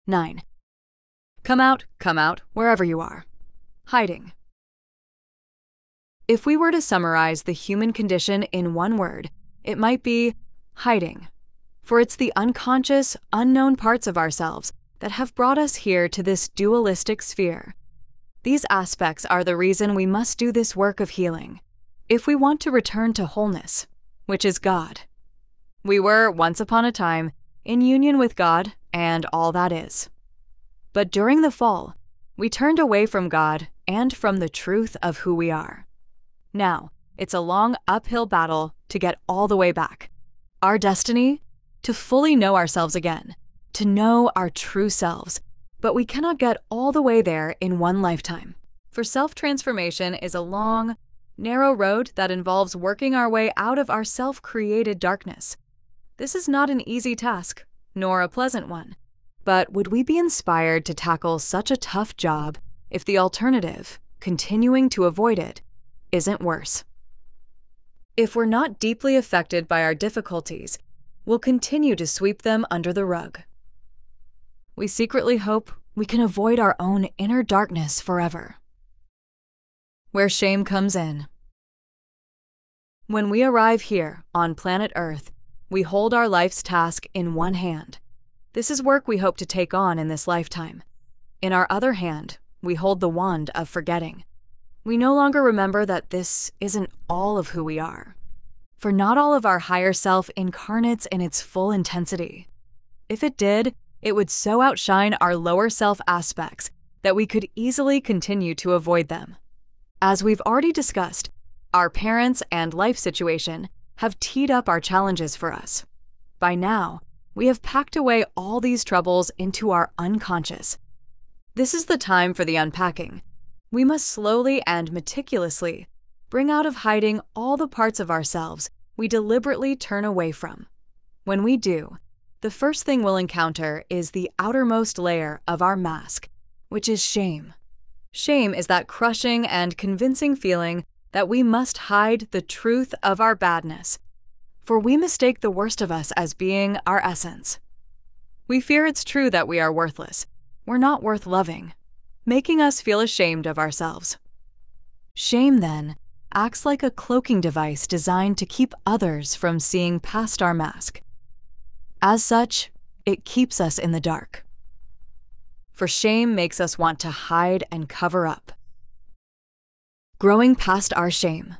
9. Come out, wherever you are. Hiding. If we were to summarize the human condition in one word, it might be hiding. For it's the unconscious, unknown parts of ourselves that have brought us here to this dualistic sphere. These aspects are the reason we must do this work of healing, if we want to return to wholeness, which is God. We were, once upon a time, in union with God and all that is. But during the fall, we turned away from God and from the truth of who we are. Now, it's a long uphill battle to get all the way back. Our destiny? To fully know ourselves again, to know our true selves, but we cannot get all the way there in one lifetime. For self-transformation is a long, narrow road that involves working our way out of our self-created darkness. This is not an easy task, nor a pleasant one. But would we be inspired to tackle such a tough job if the alternative, continuing to avoid it, isn't worse? If we're not deeply affected by our difficulties, we'll continue to sweep them under the rug. We secretly hope we can avoid our own inner darkness forever. Where shame comes in. When we arrive here on planet Earth, we hold our life's task in one hand. This is work we hope to take on in this lifetime. In our other hand, we hold the wand of forgetting. We no longer remember that this isn't all of who we are. For not all of our higher self incarnates in its full intensity. If it did, it would so outshine our lower self aspects that we could easily continue to avoid them. As we've already discussed, our parents and life situation have teed up our challenges for us. By now, we have packed away all these troubles into our unconscious. This is the time for the unpacking. We must slowly and meticulously bring out of hiding all the parts of ourselves we deliberately turn away from. When we do, the first thing we'll encounter is the outermost layer of our mask, which is shame. Shame is that crushing and convincing feeling that we must hide the truth of our badness, for we mistake the worst of us as being our essence. We fear it's true that we are worthless. We're not worth loving, making us feel ashamed of ourselves. Shame, then, acts like a cloaking device designed to keep others from seeing past our mask. As such, it keeps us in the dark. For shame makes us want to hide and cover up. Growing past our shame.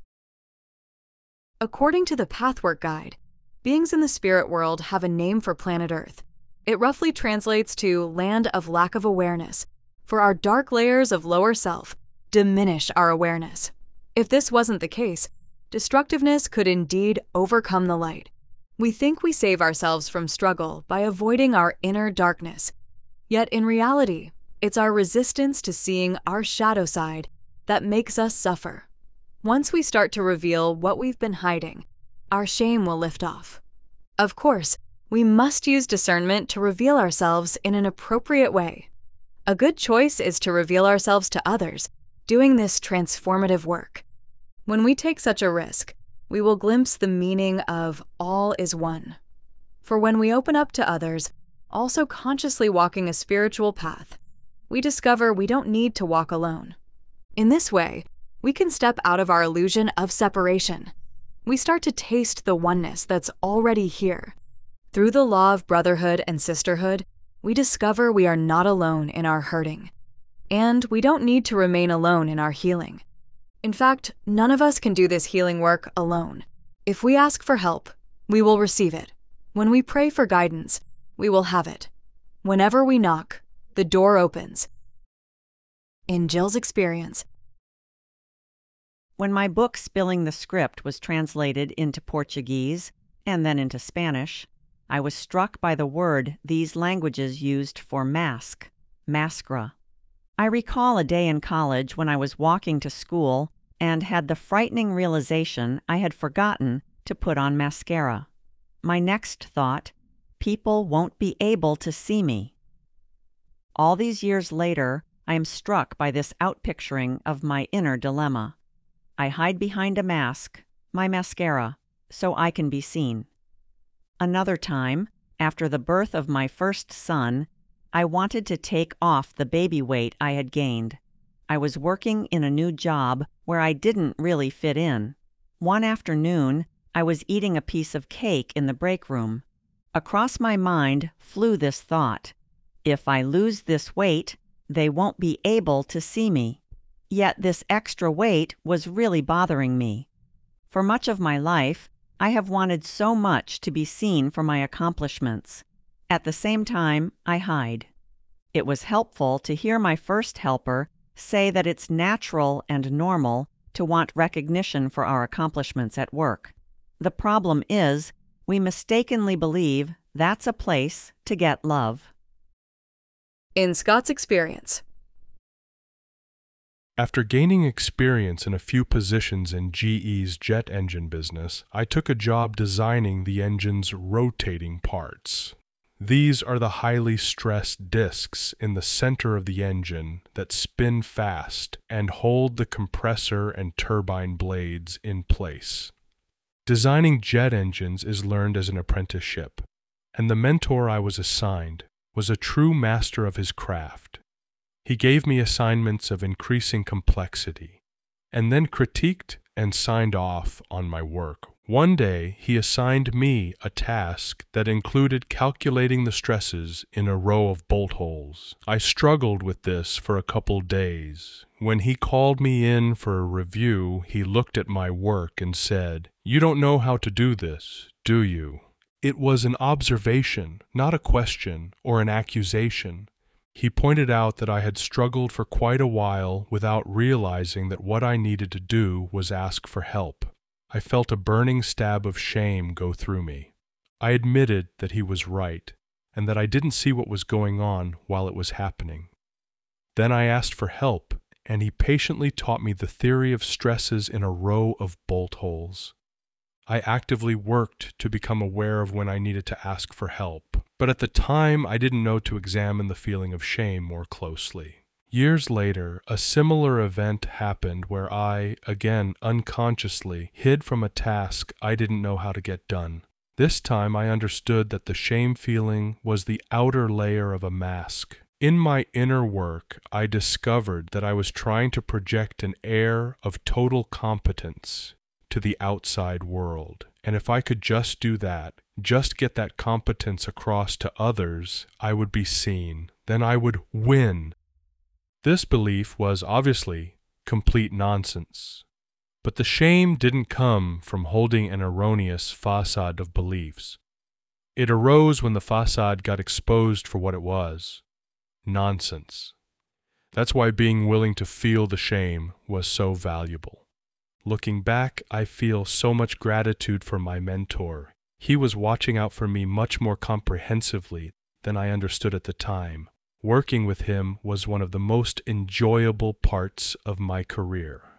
According to the Pathwork Guide, beings in the spirit world have a name for planet Earth. It roughly translates to land of lack of awareness, for our dark layers of lower self diminish our awareness. If this wasn't the case, destructiveness could indeed overcome the light. We think we save ourselves from struggle by avoiding our inner darkness. Yet in reality, it's our resistance to seeing our shadow side that makes us suffer. Once we start to reveal what we've been hiding, our shame will lift off. Of course, we must use discernment to reveal ourselves in an appropriate way. A good choice is to reveal ourselves to others, doing this transformative work. When we take such a risk, we will glimpse the meaning of all is one. For when we open up to others, also consciously walking a spiritual path, we discover we don't need to walk alone. In this way, we can step out of our illusion of separation. We start to taste the oneness that's already here. Through the law of brotherhood and sisterhood, we discover we are not alone in our hurting. And we don't need to remain alone in our healing. In fact, none of us can do this healing work alone. If we ask for help, we will receive it. When we pray for guidance, we will have it. Whenever we knock, the door opens. In Jill's experience, when my book Spilling the Script was translated into Portuguese and then into Spanish, I was struck by the word these languages used for mask, máscara. I recall a day in college when I was walking to school and had the frightening realization I had forgotten to put on mascara. My next thought, people won't be able to see me. All these years later, I am struck by this outpicturing of my inner dilemma. I hide behind a mask, my mascara, so I can be seen. Another time, after the birth of my first son, I wanted to take off the baby weight I had gained. I was working in a new job where I didn't really fit in. One afternoon, I was eating a piece of cake in the break room. Across my mind flew this thought: if I lose this weight, they won't be able to see me. Yet this extra weight was really bothering me. For much of my life, I have wanted so much to be seen for my accomplishments. At the same time, I hide. It was helpful to hear my first helper say that it's natural and normal to want recognition for our accomplishments at work. The problem is, we mistakenly believe that's a place to get love. In Scott's experience. After gaining experience in a few positions in GE's jet engine business, I took a job designing the engine's rotating parts. These are the highly stressed discs in the center of the engine that spin fast and hold the compressor and turbine blades in place. Designing jet engines is learned as an apprenticeship, and the mentor I was assigned was a true master of his craft. He gave me assignments of increasing complexity, and then critiqued and signed off on my work. One day, he assigned me a task that included calculating the stresses in a row of bolt holes. I struggled with this for a couple days. When he called me in for a review, he looked at my work and said, "You don't know how to do this, do you?" It was an observation, not a question or an accusation. He pointed out that I had struggled for quite a while without realizing that what I needed to do was ask for help. I felt a burning stab of shame go through me. I admitted that he was right, and that I didn't see what was going on while it was happening. Then I asked for help, and he patiently taught me the theory of stresses in a row of bolt holes. I actively worked to become aware of when I needed to ask for help, but at the time I didn't know to examine the feeling of shame more closely. Years later, a similar event happened where I, again unconsciously, hid from a task I didn't know how to get done. This time I understood that the shame feeling was the outer layer of a mask. In my inner work, I discovered that I was trying to project an air of total competence to the outside world. And if I could just do that, just get that competence across to others, I would be seen. Then I would win. This belief was obviously complete nonsense. But the shame didn't come from holding an erroneous facade of beliefs. It arose when the facade got exposed for what it was: nonsense. That's why being willing to feel the shame was so valuable. Looking back, I feel so much gratitude for my mentor. He was watching out for me much more comprehensively than I understood at the time. Working with him was one of the most enjoyable parts of my career.